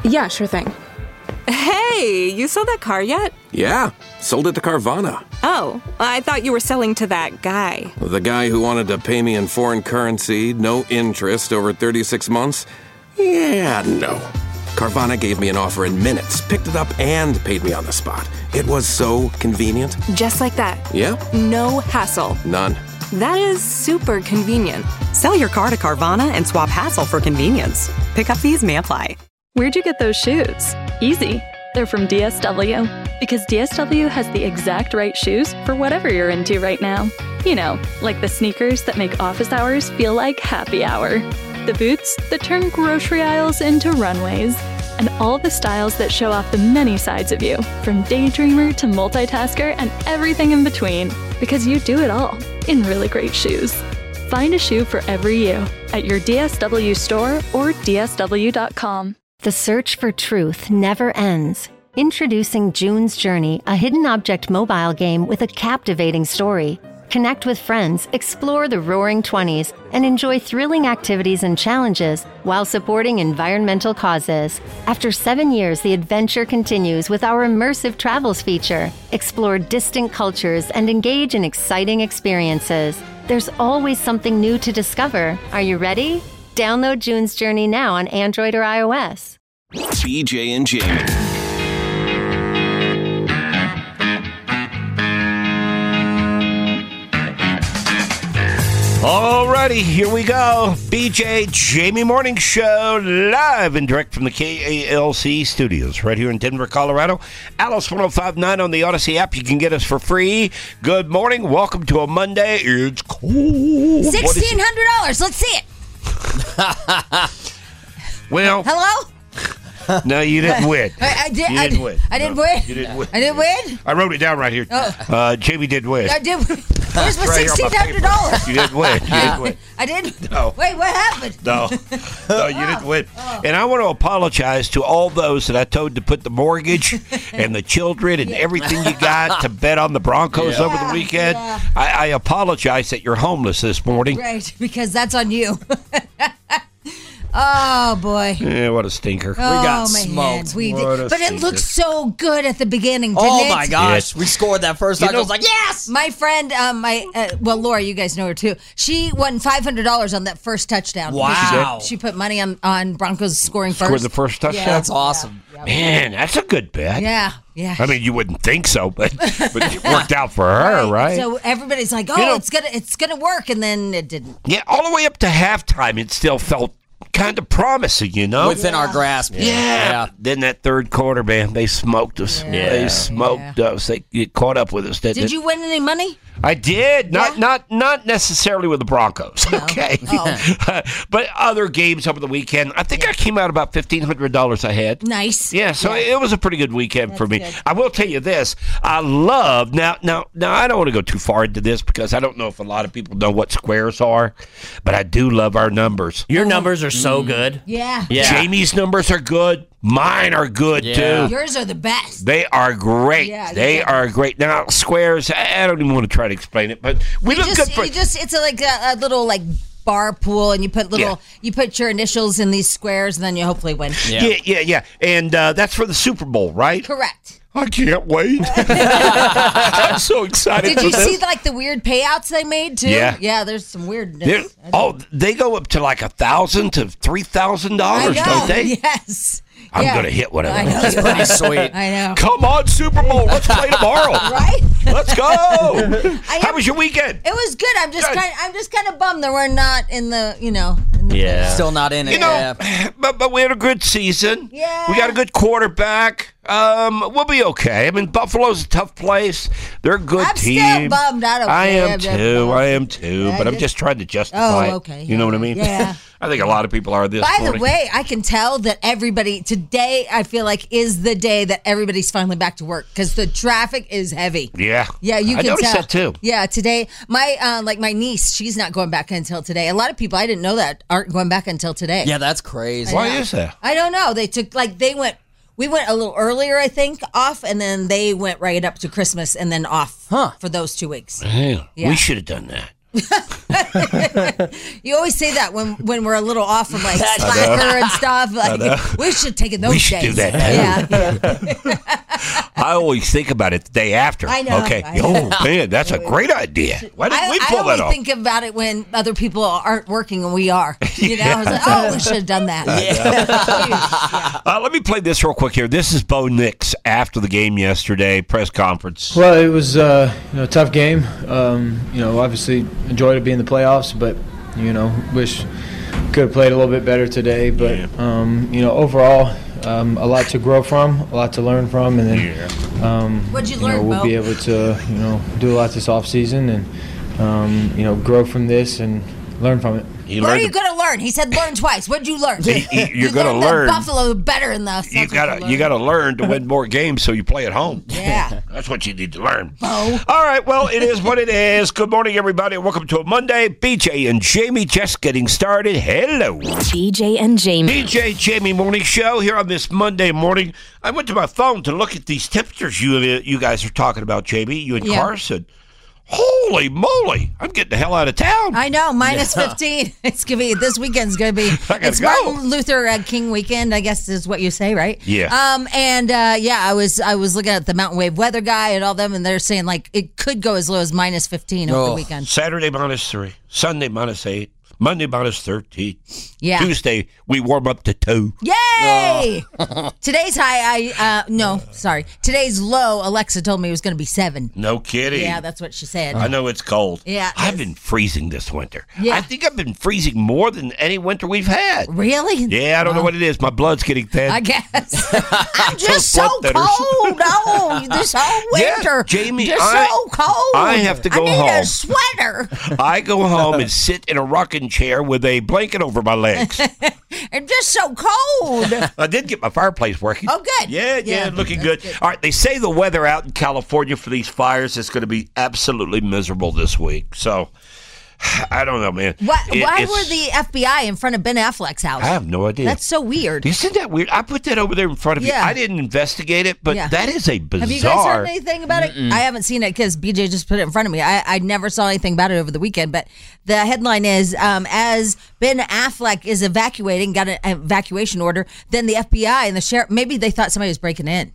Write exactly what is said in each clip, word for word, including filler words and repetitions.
Yeah, sure thing. Hey, you sold that car yet? Yeah, sold it to Carvana. Oh, I thought you were selling to that guy. The guy who wanted to pay me in foreign currency, no interest, over thirty-six months? Yeah, no. Carvana gave me an offer in minutes, picked it up, and paid me on the spot. It was so convenient. Just like that. Yeah. No hassle. None. That is super convenient. Sell your car to Carvana and swap hassle for convenience. Pickup fees may apply. Where'd you get those shoes? Easy. They're from D S W. Because D S W has the exact right shoes for whatever you're into right now. You know, like the sneakers that make office hours feel like happy hour. The boots that turn grocery aisles into runways. And all the styles that show off the many sides of you, from daydreamer to multitasker and everything in between. Because you do it all in really great shoes. Find a shoe for every you at your D S W store or D S W dot com. The search for truth never ends. Introducing June's Journey, a hidden object mobile game with a captivating story. Connect with friends, explore the Roaring Twenties, and enjoy thrilling activities and challenges while supporting environmental causes. After seven years, the adventure continues with our immersive travels feature. Explore distant cultures and engage in exciting experiences. There's always something new to discover. Are you ready? Download June's Journey now on Android or iOS. B J and Jamie. Alrighty, here we go. B J Jamie Morning Show, live and direct from the K A L C studios right here in Denver, Colorado. Alice one oh five point nine on the Odyssey app. You can get us for free. Good morning. Welcome to a Monday. It's cool. sixteen hundred dollars. Let's see it. Well, hello? No, you didn't win. I, I did. You I, didn't win. I didn't No, win. You didn't win. I didn't win. I wrote it down right here. Oh. Uh, Jamie did win. I did. Where's my Right here on sixteen hundred dollars? You didn't win. You didn't win. I didn't. No. Wait, what happened? No, no, you didn't win. And I want to apologize to all those that I told to put the mortgage and the children and everything you got to bet on the Broncos Yeah. over the weekend. Yeah. I, I apologize that you're homeless this morning. Right, because that's on you. Oh, boy. Yeah, what a stinker. Oh, got my smoked. head. We did. What a But it stinker. looked so good at the beginning, didn't Oh it? my gosh, we scored that first You time. I know- was like, yes! My friend, um, my uh, well, Laura, you guys know her too. She won five hundred dollars on that first touchdown. Wow. She, she put money on, on Broncos scoring first. Scored the first touchdown? Yeah. That's awesome. Man, that's a good bet. Yeah, yeah. I mean, you wouldn't think so, but, but it worked out for her, right? So everybody's like, "Oh, You know- it's gonna, it's gonna work," and then it didn't. Yeah, all the way up to halftime, it still felt kind of promising, you know? Within our grasp. Yeah. Yeah. Then that third quarter, man, they smoked us. Yeah. They smoked us. They get caught up with us. Didn't Did it? you win any money? I did. Not not not necessarily with the Broncos. Okay. Oh. But other games over the weekend. I think I came out about fifteen hundred dollars ahead. Nice. Yeah, so it was a pretty good weekend for me. good. I will tell you this. I love now now now I don't want to go too far into this because I don't know if a lot of people know what squares are, but I do love our numbers. Your numbers are so good. Yeah. Yeah. Jamie's numbers are good. Mine are good Yeah. too. Yours are the best. They are great. Yeah, they yeah. are great. Now squares, I I don't even want to try to explain it, but we You look just, good for you just, it's a, like a, a little like bar pool, and you put little, Yeah. you put your initials in these squares, and then you hopefully win. Yeah, yeah, yeah. And uh, that's for the Super Bowl, right? Correct. I can't wait. I'm so excited Did for you this. see like the weird payouts they made too? Yeah. Yeah. There's some They're- weirdness. oh, they go up to like a thousand to three thousand I dollars, know. don't they? Yes. I'm Yeah. gonna hit one of I those. know. That's pretty sweet. I know. Come on, Super Bowl. Let's play tomorrow. Right? Let's go. I How am- was your weekend? It was good. I'm just Good. kind. I'm just kind of bummed that we're not in the. You know. In the Yeah. Still not in it. You know, yeah. but but we had a good season. Yeah. We got a good quarterback. Um, we'll be okay. I mean, Buffalo's a tough place. They're a good I'm team. still bummed. I don't I care. am I'm just too. bummed. I am too. Yeah, but I'm just- just trying to justify Oh, it. okay. You know what I mean? Yeah. I think a lot of people are this By morning. the way, I can tell that everybody today, I feel like, is the day that everybody's finally back to work because the traffic is heavy. Yeah. Yeah, you I can noticed tell. that too. Yeah, today, my uh, like my niece, she's not going back until today. A lot of people I didn't know that aren't going back until today. Yeah, that's crazy. Why is that? I don't know. They took like they went. We went a little earlier, I think, off, and then they went right up to Christmas and then off Huh. for those two weeks. Man, Yeah. we should have done that. You always say that when, when we're a little off from like slacker and stuff. Like we should take it those We should days. do that, too. Yeah. I always think about it the day after. I know, Okay. I know. Oh, man, that's a great idea. Why didn't I, we I pull only that off? think about it when other people aren't working and we are. You know, I was like, oh, we should have done that. Yeah. Uh, let me play this real quick here. This is Bo Nix after the game yesterday, press conference. Well, it was uh, you know, a tough game. Um, you know, obviously enjoyed it being in the playoffs, but you know, wish could have played a little bit better today. But um, you know, overall, um, a lot to grow from, a lot to learn from, and then um, What'd you you learn, know, we'll Bo? be able to you know do a lot this off season and um, you know grow from this and learn from it. He What are learned you to- going to learn? He said learn twice. What'd you learn? He- he- you're You gonna learned that learn. Buffalo better enough. You That's what gotta, learned. you gotta learn to win more games so you play at home. Yeah. That's what you need to learn. Bo. All right, well, it is what it is. Good morning, everybody. Welcome to a Monday. B J and Jamie just getting started. Hello. B J and Jamie. B J Jamie Morning Show here on this Monday morning. I went to my phone to look at these temperatures you you guys are talking about, Jamie, you and Yeah. Carson. Holy moly, I'm getting the hell out of town. I know, minus fifteen. It's gonna be this weekend's gonna be. gotta It's go. Martin Luther uh, King weekend, I guess is what you say, right? Yeah. Um. And uh, yeah, I was I was looking at the Mountain Wave weather guy and all them, and they're saying like it could go as low as minus fifteen over the Oh. weekend. Saturday minus three, Sunday minus eight, Monday minus thirteen. Yeah. Tuesday, we warm up to two. Yay! Today's high. I uh no, sorry. Today's low. Alexa told me it was going to be seven. No kidding. Yeah, that's what she said. I know it's cold. Yeah, it I've is. been freezing this winter. Yeah. I think I've been freezing more than any winter we've had. Really? Yeah, I don't know what it is. My blood's getting thin. I guess. I'm just so blood thinners. cold. Oh, this whole Yeah, winter. Jamie, just I- so cold. I have to go I need home. a sweater. I go home and sit in a rocking chair with a blanket over my legs. I'm just so cold. I did get my fireplace working. Oh, good. Yeah, yeah, Yeah, looking that's good. good. All right, they say the weather out in California for these fires is going to be absolutely miserable this week. So, I don't know, man. Why, It- why it's- were the F B I in front of Ben Affleck's house? I have no idea. That's so weird. Isn't that weird? I put that over there in front of Yeah. you. I didn't investigate it, but Yeah. that is a bizarre. Have you guys heard anything about it? I haven't seen it because B J just put it in front of me. I, I never saw anything about it over the weekend. But the headline is um, as Ben Affleck is evacuating, got an evacuation order, then the F B I and the sheriff, maybe they thought somebody was breaking in.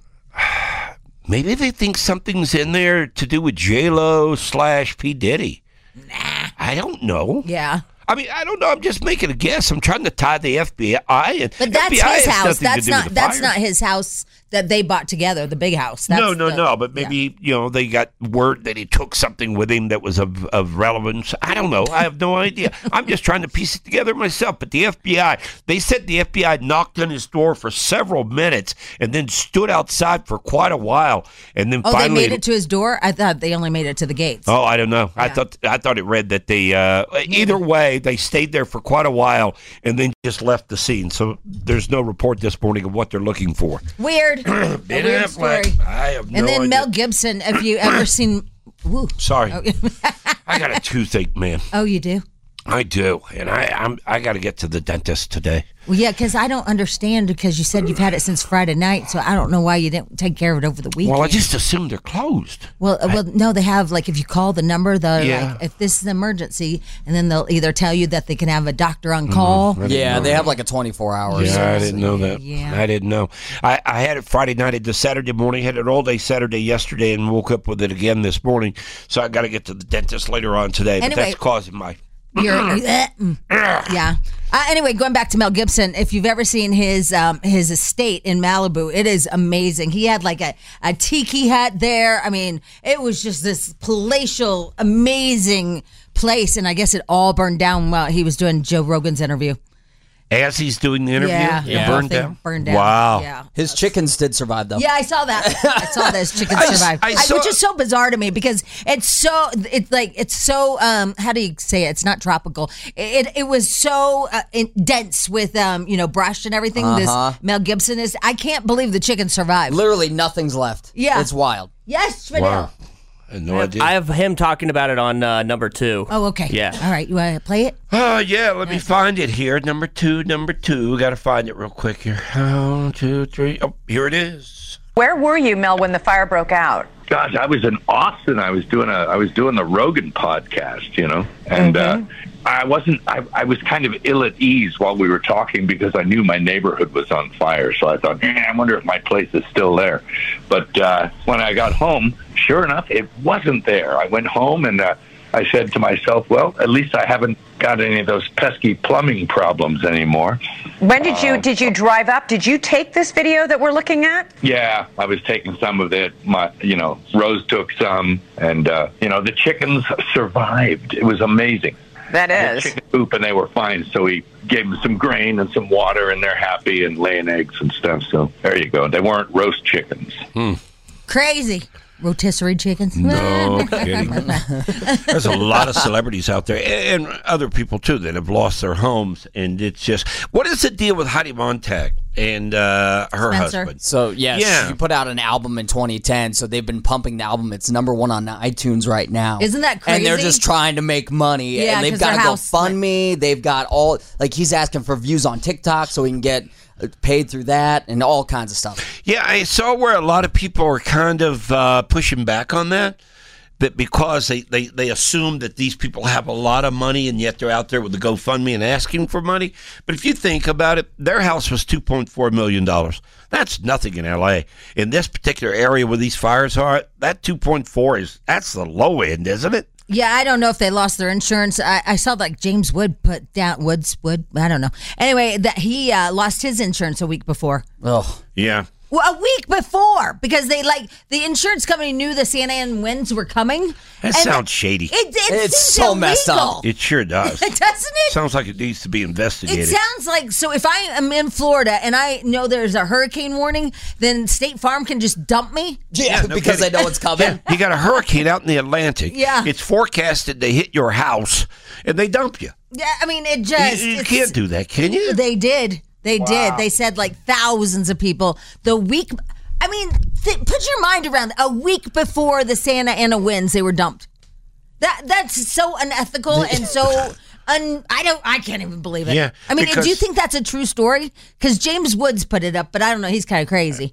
Maybe they think something's in there to do with J Lo slash P Diddy. Nah, I don't know. Yeah. I mean, I don't know. I'm just making a guess. I'm trying to tie the F B I. And But that's F B I his has house. nothing to That's do not with the that's fire. not his house that they bought together, the big house. That's no, no, the- no. But maybe, you know, they got word that he took something with him that was of, of relevance. I don't know. I have no idea. I'm just trying to piece it together myself. But the F B I, they said the F B I knocked on his door for several minutes and then stood outside for quite a while. And then Oh, finally. they made it to his door? I thought they only made it to the gates. Oh, I don't know. I thought I thought it read that they uh, either way they stayed there for quite a while and then just left the scene. So there's no report this morning of what they're looking for. Weird. A Ben weird Affleck, story. I have no And then idea. Mel Gibson, have you ever seen Woo. Sorry, Oh, I got a toothache, man. oh, you do? I do, and I I'm I got to get to the dentist today. Well, yeah, because I don't understand because you said you've had it since Friday night, so I don't know why you didn't take care of it over the weekend. Well, I just assumed they're closed. Well, uh, well, no, they have like if you call the number, the Yeah. like if this is an emergency, and then they'll either tell you that they can have a doctor on call. Yeah, they have like a twenty-four hours. Yeah, I didn't know that. Yeah. I didn't know. I, I had it Friday night. I did Saturday morning. Had it all day Saturday yesterday, and woke up with it again this morning. So I got to get to the dentist later on today. But Anyway. that's causing my. You're, yeah. Uh, anyway, going back to Mel Gibson, if you've ever seen his um, his estate in Malibu, it is amazing. He had like a, a tiki hut there. I mean, it was just this palatial, amazing place. And I guess it all burned down while he was doing Joe Rogan's interview. As he's doing the interview, Yeah. it Yeah. burned Thing down. burned down. Wow. Yeah. His chickens did survive though. Yeah, I saw that. I saw those chickens I s- survive, I I- saw- which is so bizarre to me because it's so it's like it's so um how do you say it? It's not tropical. It it was so uh, in, dense with um you know brush and everything. Uh-huh. This Mel Gibson is. I can't believe the chickens survived. Literally nothing's left. Yeah. It's wild. Yes, Fidel. Wow. I had no idea. I have him talking about it on uh, number two. Oh, okay. Yeah. All right. You want to play it? Oh, yeah, let me find it here. Number two, number two. Got to find it real quick here. One, two, three. Oh, here it is. Where were you, Mel, when the fire broke out? Gosh, I was in Austin. I was doing a, I was doing the Rogan podcast, you know, and mm-hmm. uh, I wasn't. I, I was kind of ill at ease while we were talking because I knew my neighborhood was on fire. So I thought, eh, I wonder if my place is still there. But uh, when I got home, sure enough, it wasn't there. I went home and uh, I said to myself, well, at least I haven't got any of those pesky plumbing problems anymore. When did you uh, did you drive up? Did you take this video that we're looking at? Yeah, I was taking some of it. My, you know, Rose took some, and uh, you know, the chickens survived. It was amazing. That is chicken poop, and they were fine. So we gave them some grain and some water, and they're happy and laying eggs and stuff. So there you go. They weren't roast chickens. Hmm. Crazy. Rotisserie chickens. No kidding. There's a lot of celebrities out there and other people, too, that have lost their homes. And it's just, what is the deal with Heidi Montag and uh, her Spencer. husband? So, yes, Yeah. she put out an album in twenty ten, so they've been pumping the album. It's number one on iTunes right now. Isn't that And they're crazy? just trying to make money. Yeah, and they've 'cause got their to house- GoFundMe. They've got all, like, he's asking for views on TikTok so he can get paid through that and all kinds of stuff. Yeah, I saw where a lot of people are kind of uh, pushing back on that. But because they, they, they assume that these people have a lot of money and yet they're out there with the GoFundMe and asking for money. But if you think about it, their house was two point four million dollars. That's nothing in L A. In this particular area where these fires are, that two point four is, that's the low end, isn't it? Yeah, I don't know if they lost their insurance. I, I saw like James Wood put down Woods Wood. I don't know. Anyway, that he uh, lost his insurance a week before. Oh, yeah. Well, a week before, because they like the insurance company knew the Santa Ana winds were coming. That and sounds shady. It, it It's seems so illegal. messed up. It sure does. Doesn't it? Sounds like it needs to be investigated. It sounds like, so if I am in Florida and I know there's a hurricane warning, then State Farm can just dump me? yeah, no because kidding. they know it's coming. You got a hurricane out in the Atlantic. Yeah. It's forecasted to hit your house, and they dump you. Yeah, I mean, it just... You, you it's- can't do that, can you? They did. They did. They said like thousands of people. The week... I mean, th- put your mind around a week before the Santa Ana winds, they were dumped. That That's so unethical and so... Un, I don't. I can't even believe it. Yeah, I mean, because- do you think that's a true story? Because James Woods put it up, but I don't know. He's kind of crazy.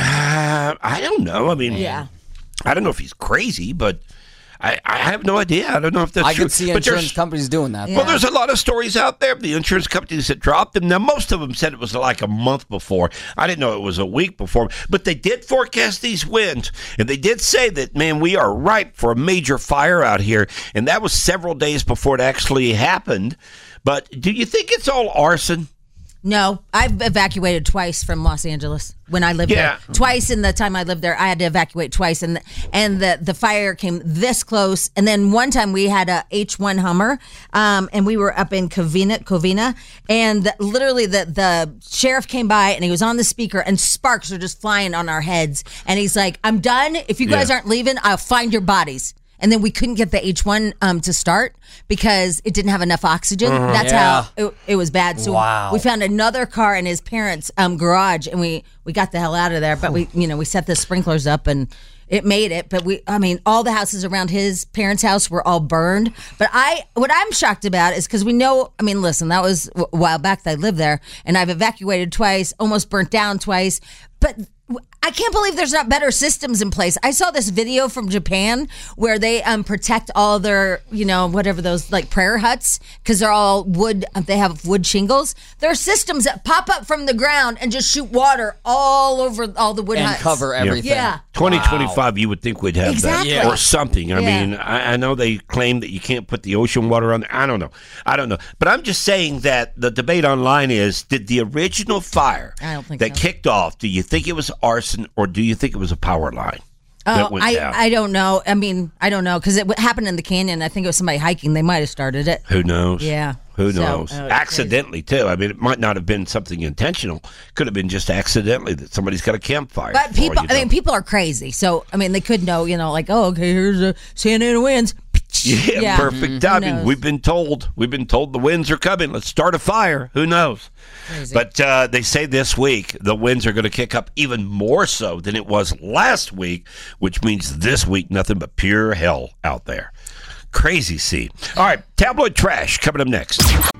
Uh, I don't know. I mean, Yeah. I don't know if he's crazy, but I, I have no idea. I don't know if that's I true. could see But there's- insurance companies doing that. Well, there's a lot of stories out there. The insurance companies that dropped them. Now, most of them said it was like a month before. I didn't know it was a week before. But they did forecast these winds. And they did say that, man, we are ripe for a major fire out here. And that was several days before it actually happened. But do you think it's all arson? No, I've evacuated twice from Los Angeles when I lived Yeah. there. Twice in the time I lived there, I had to evacuate twice, and and the the fire came this close. And then one time we had a H one Hummer, um, and we were up in Covina, Covina, and literally the the sheriff came by and he was on the speaker, and sparks are just flying on our heads, and he's like, "I'm done. If you guys Yeah. aren't leaving, I'll find your bodies." And then we couldn't get the H one um, to start because it didn't have enough oxygen. Mhm. That's Yeah. how it, it was bad. So Wow. we found another car in his parents' um, garage, and we, we got the hell out of there. But we, you know, we set the sprinklers up, and it made it. But we, I mean, all the houses around his parents' house were all burned. But I, what I'm shocked about is because we know. I mean, listen, that was a while back that I lived there, and I've evacuated twice, almost burnt down twice. But I can't believe there's not better systems in place. I saw this video from Japan where they um, protect all their, you know, whatever those like prayer huts because they're all wood. They have wood shingles. There are systems that pop up from the ground and just shoot water all over all the wood And huts. cover everything. Yeah. twenty twenty-five, you would think we'd have Exactly. that or something. I Yeah. mean, I, I know they claim that you can't put the ocean water on there. I don't know. I don't know. But I'm just saying that the debate online is, did the original fire I don't think that so. kicked off, do you think it was arson or do you think it was a power line that Oh, went I, down? I don't know. I mean, I don't know because it w- happened in the canyon. I think it was somebody hiking. They might have started it. Who knows? Yeah. Who So, knows? oh, it's Accidentally, too. I mean, it might not have been something intentional. Could have been just accidentally that somebody's got a campfire. But for all people, you I mean, know. people are crazy. So, I mean, they could know, you know, like, oh, okay, here's a Santa Ana winds. Yeah, Yeah. perfect Who timing. knows? We've been told. We've been told the winds are coming. Let's start a fire. Who knows? Crazy. But uh, they say this week the winds are going to kick up even more so than it was last week, which means this week nothing but pure hell out there. Crazy scene. All right, tabloid trash coming up next.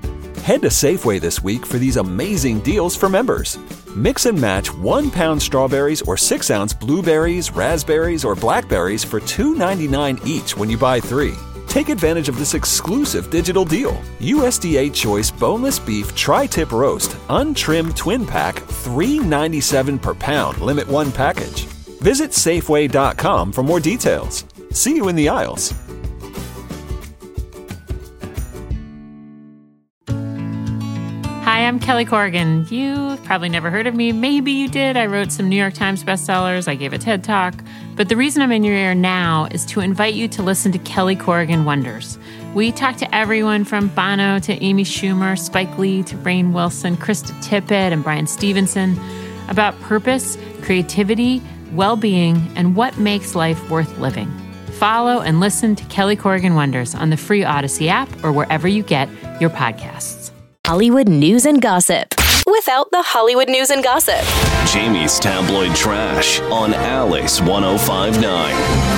Head to Safeway this week for these amazing deals for members. Mix and match one pound strawberries or six ounce blueberries, raspberries, or blackberries for two ninety-nine each when you buy three. Take advantage of this exclusive digital deal. U S D A Choice Boneless Beef Tri-Tip Roast, Untrimmed Twin Pack, three ninety-seven per pound, limit one package. Visit Safeway dot com for more details. See you in the aisles. Hi, I'm Kelly Corrigan. You've probably never heard of me. Maybe you did. I wrote some New York Times bestsellers. I gave a TED Talk. But the reason I'm in your ear now is to invite you to listen to Kelly Corrigan Wonders. We talk to everyone from Bono to Amy Schumer, Spike Lee to Rainn Wilson, Krista Tippett, and Brian Stevenson about purpose, creativity, well-being, and what makes life worth living. Follow and listen to Kelly Corrigan Wonders on the free Odyssey app or wherever you get your podcasts. Hollywood news and gossip without the Hollywood news and gossip. Jamie's Tabloid Trash on Alice one oh five point nine.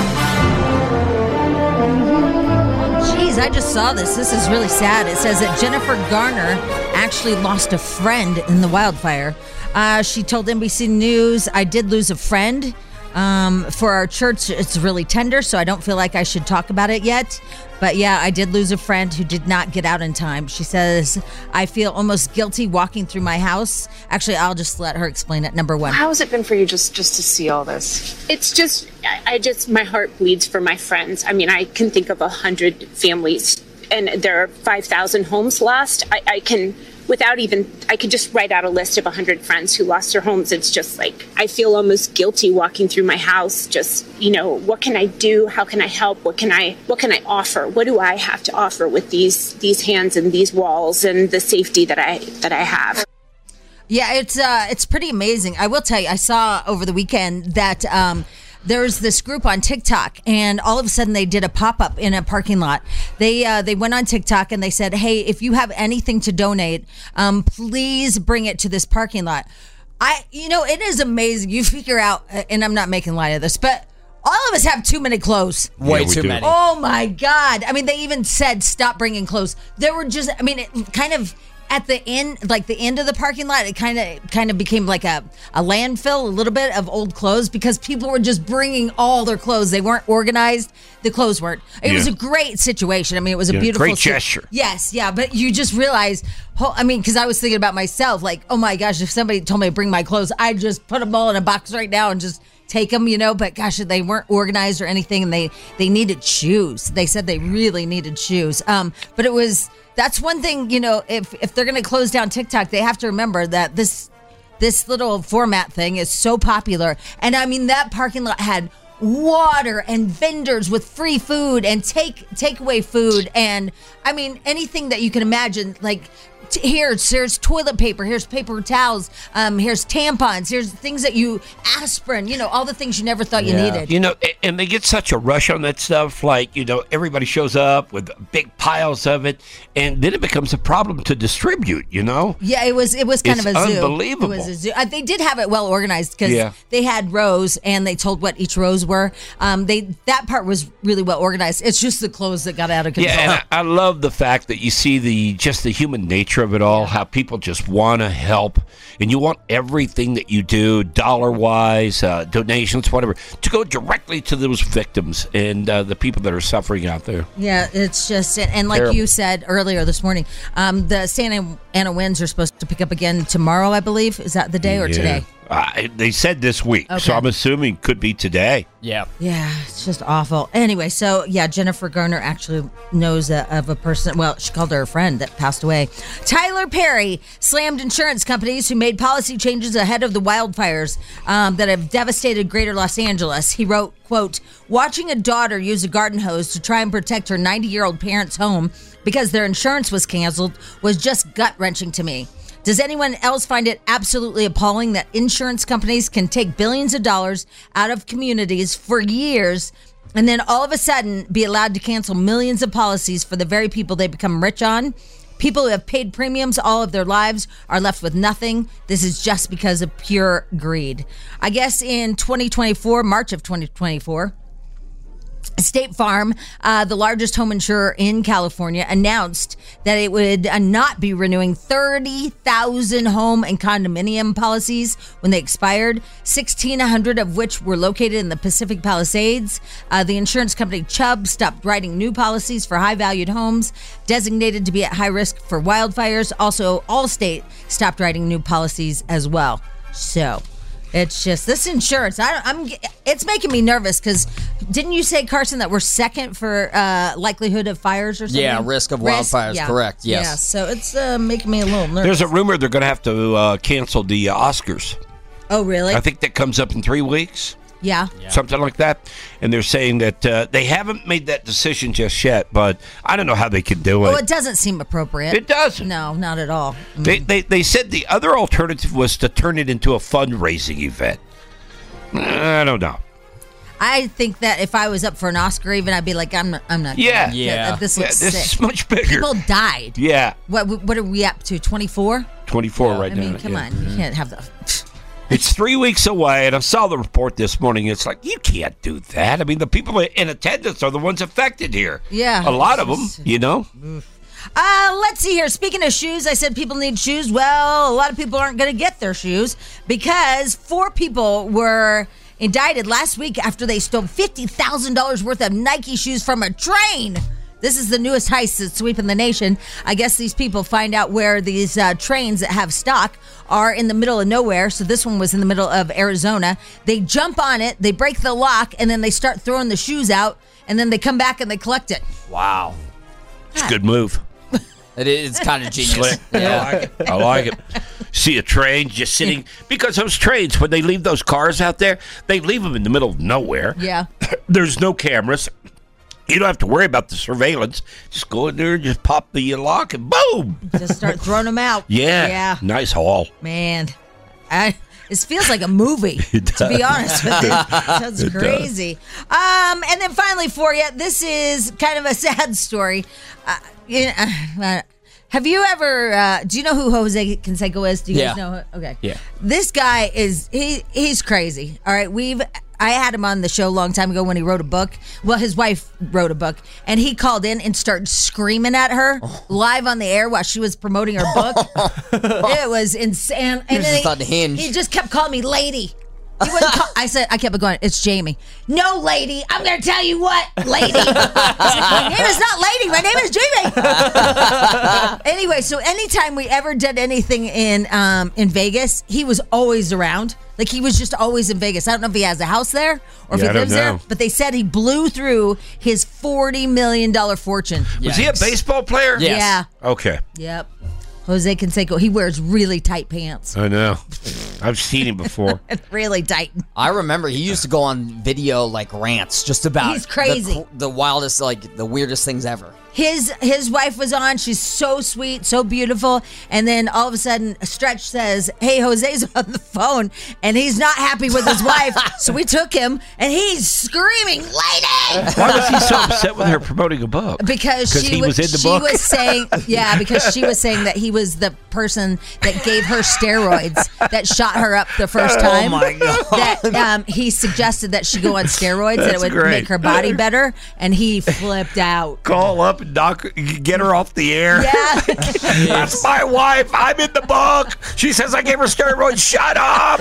Jeez, I just saw this. This is really sad. It says that Jennifer Garner actually lost a friend in the wildfire. Uh, she told N B C News, I did lose a friend. Um, for our church, it's really tender, so I don't feel like I should talk about it yet. But yeah, I did lose a friend who did not get out in time. She says, I feel almost guilty walking through my house. Actually, I'll just let her explain it. Number one. How has it been for you just, just to see all this? It's just, I just, my heart bleeds for my friends. I mean, I can think of a hundred families and there are five thousand homes lost. I, I can... Without even, I could just write out a list of one hundred friends who lost their homes. It's just like, I feel almost guilty walking through my house. Just, you know, what can I do? How can I help? What can I, what can I offer? What do I have to offer with these, these hands and these walls and the safety that I, that I have? Yeah, it's, uh, it's pretty amazing. I will tell you, I saw over the weekend that, um, there's this group on TikTok, and all of a sudden they did a pop-up in a parking lot. They uh, they went on TikTok and they said, hey, if you have anything to donate, um, please bring it to this parking lot. I, you know, it is amazing. You figure out, and I'm not making light of this, but all of us have too many clothes. Way yeah, too do. many. Oh, my God. I mean, they even said stop bringing clothes. There were just, I mean, it kind of... At the end, like the end of the parking lot, it kind of kind of became like a, a landfill, a little bit of old clothes because people were just bringing all their clothes. They weren't organized. The clothes weren't. It yeah. was a great situation. I mean, it was a yeah, beautiful... Great gesture. Si- yes, yeah, but you just realize... I mean, because I was thinking about myself, like, oh my gosh, if somebody told me to bring my clothes, I'd just put them all in a box right now and just take them, you know, but gosh, they weren't organized or anything, and they, they needed shoes. They said they really needed shoes. Um, but it was... That's one thing, you know, if if they're going to close down TikTok, they have to remember that this this little format thing is so popular. And I mean, that parking lot had water and vendors with free food and take takeaway food. And I mean, anything that you can imagine, like t- here's, here's toilet paper, here's paper towels, um, here's tampons, here's things that you, aspirin, you know, all the things you never thought yeah. you needed. You know, and they get such a rush on that stuff. Like, you know, everybody shows up with big piles of it, and then it becomes a problem to distribute, you know? Yeah, it was it was kind it's of a zoo. Unbelievable. It was a zoo. Uh, they did have it well organized because yeah. they had rows, and they told what each rows were. Um, they That part was really well organized. It's just the clothes that got out of control. Yeah, and I, I love the fact that you see the just the human nature of it all, how people just want to help, and you want everything that you do, dollar-wise, uh, donations, whatever, to go directly to those victims and uh, the people that are suffering out there. Yeah, it's just, and like Terrible. you said earlier this morning, um, the Santa Ana winds are supposed to pick up again tomorrow, I believe. Is that the day or yeah. today? Uh, they said this week, okay. so I'm assuming could be today. Yeah. Yeah, it's just awful. Anyway, so yeah, Jennifer Garner actually knows a, of a person, well, she called her a friend that passed away. Tyler Perry slammed insurance companies who made policy changes ahead of the wildfires um, that have devastated greater Los Angeles. He wrote, quote, watching a daughter use a garden hose to try and protect her ninety-year-old parents' home because their insurance was canceled was just gut-wrenching to me. Does anyone else find it absolutely appalling that insurance companies can take billions of dollars out of communities for years and then all of a sudden be allowed to cancel millions of policies for the very people they become rich on? People who have paid premiums all of their lives are left with nothing. This is just because of pure greed. I guess in twenty twenty-four, March of twenty twenty-four, State Farm, uh, the largest home insurer in California, announced that it would uh, not be renewing thirty thousand home and condominium policies when they expired, sixteen hundred of which were located in the Pacific Palisades. Uh, the insurance company Chubb stopped writing new policies for high-valued homes designated to be at high risk for wildfires. Also, Allstate stopped writing new policies as well. So... It's just this insurance. I, I'm. It's making me nervous because didn't you say, Carson, that we're second for uh, likelihood of fires or something? Yeah, risk of wildfires. Yeah. Correct. Yes. Yeah. So it's uh, making me a little nervous. There's a rumor they're going to have to uh, cancel the uh, Oscars. Oh, really? I think that comes up in three weeks. Yeah. Something like that. And they're saying that uh, they haven't made that decision just yet, but I don't know how they could do it. Well, it doesn't seem appropriate. It doesn't. No, not at all. Mm. They, they they said the other alternative was to turn it into a fundraising event. I don't know. I think that if I was up for an Oscar, even I'd be like, I'm not. I'm not. Yeah, going. yeah. This Yeah, looks this sick. is much bigger. People died. Yeah, What? What are we up to? twenty-four. twenty-four right I now. mean, come yeah. on. You can't have the. It's three weeks away, and I saw the report this morning. It's like, you can't do that. I mean, the people in attendance are the ones affected here. Yeah. A lot of them, you know? Uh, let's see here. Speaking of shoes, I said people need shoes. Well, a lot of people aren't going to get their shoes because four people were indicted last week after they stole fifty thousand dollars worth of Nike shoes from a train. This is the newest heist that's sweeping the nation. I guess these people find out where these uh, trains that have stock are in the middle of nowhere. So this one was in the middle of Arizona. They jump on it, they break the lock, and then they start throwing the shoes out, and then they come back and they collect it. Wow. It's a good move. It is kind of genius. Slick. I like it. I like it. See a train just sitting, because those trains, when they leave those cars out there, they leave them in the middle of nowhere. Yeah. There's no cameras. You don't have to worry about the surveillance. Just go in there, just pop the lock, and boom. Just start throwing them out. Yeah. Yeah. Nice haul. Man, I, this feels like a movie, to be honest with you. That's It does. crazy. Um, and then finally for you, this is kind of a sad story. Uh, you know, uh, have you ever, uh, do you know who Jose Canseco is? Do you Yeah. guys know? who- Okay. Yeah. This guy is, he he's crazy. All right. We've, I had him on the show a long time ago when he wrote a book. Well, his wife wrote a book, and he called in and started screaming at her live on the air while she was promoting her book. It was insane. He was then just on the hinge. He just kept calling me lady. He wouldn't call, I said, I kept going, it's Jamie. No, lady. I'm going to tell you what, lady. I said, my name is not lady. My name is Jamie. Anyway, so anytime we ever did anything in um, in Vegas, he was always around. Like, he was just always in Vegas. I don't know if he has a house there or if Yeah, he I don't lives there, know. but they said he blew through his forty million dollars fortune. Was he a baseball player? Yes. Yeah. Okay. Yep. Jose Canseco. He wears really tight pants. I know. I've seen him before. Really tight. I remember he used to go on video like rants just about He's crazy. the, the wildest, like the weirdest things ever. His his wife was on. She's so sweet, so beautiful. And then all of a sudden, Stretch says, "Hey, Jose's on the phone, and he's not happy with his wife." So we took him, and he's screaming, "Lady!" Why was he so upset with her promoting a book? Because she he was, in the she book. was saying, yeah, because she was saying that he was the person that gave her steroids that shot her up the first Oh, time. my God. That um, he suggested that she go on steroids, that it That's would great. make her body better, and he flipped out. Call up and knock, get her off the air. Yeah. That's my wife. I'm in the book. She says I gave her steroids. Shut up,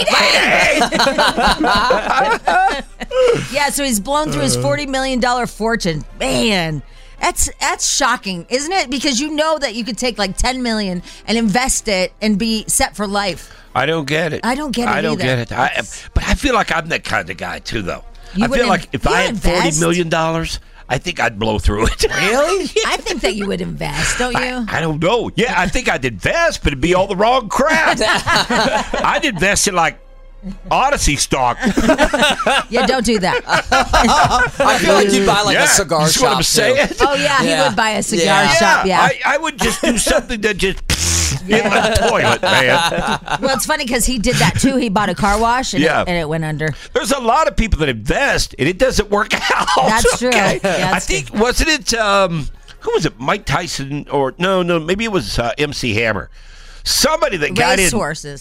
Yeah, so he's blown through his Uh. forty million dollars fortune. Man, that's that's shocking, isn't it? Because you know that you could take like ten million dollars and invest it and be set for life. I don't get it. I don't get it I don't either. get it. I, but I feel like I'm that kind of guy too, though. You I feel wouldn't- like if you I had forty invest? million dollars, I think I'd blow through it. Really? I think that you would invest, don't you? I don't know. Yeah, I think I'd invest, but it'd be all the wrong crap. I'd invest in like Odyssey stock. Yeah, don't do that. I feel like you'd buy like Yeah, a cigar you see what shop I'm too. saying? Oh, yeah, he would buy a cigar Yeah. shop, yeah. I, I would just do something that just in the toilet, man. Well, it's funny because he did that too. He bought a car wash and, Yeah. it, and it went under. There's a lot of people that invest and it doesn't work out. That's true. okay? Yeah, I that's think wasn't it um who was it? Mike Tyson or no, no, maybe it was uh, M C Hammer. Somebody that got in. Race horses.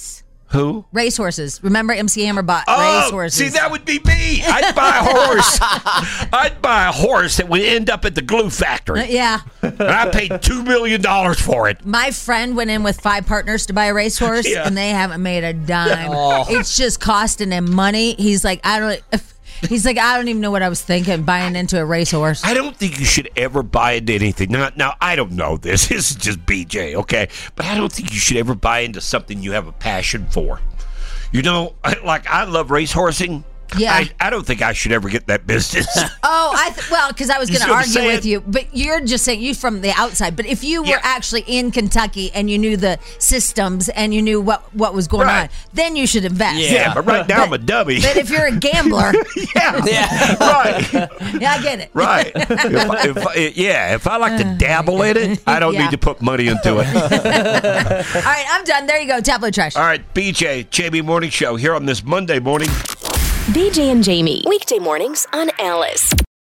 Who? Racehorses. Remember M C Hammer bought Oh, racehorses. see, that would be me. I'd buy a horse. I'd buy a horse that would end up at the glue factory. Uh, yeah. And I paid two million dollars for it. My friend went in with five partners to buy a racehorse, Yeah. and they haven't made a dime. Oh. It's just costing him money. He's like, I don't. He's like, I don't even know what I was thinking buying into a racehorse. I don't think you should ever buy into anything. Now, now, I don't know this. This is just B J, okay? But I don't think you should ever buy into something you have a passion for. You know, like I love racehorsing. Yeah. I, I don't think I should ever get that business. Oh, I th- well, because I was You going see to what I'm argue with saying? you, but you're just saying you from the outside. But if you were actually in Kentucky and you knew the systems and you knew what, what was going Right. on, then you should invest. Yeah, but right now I'm a dummy. But if you're a gambler, yeah, yeah, right, yeah, I get it. right. If I, if I, yeah, if I like to dabble in it, I don't Yeah. need to put money into it. All right, I'm done. There you go. Tabloid trash. All right, B J, Jamie Morning Show here on this Monday morning. B J and Jamie. Weekday mornings on Alice.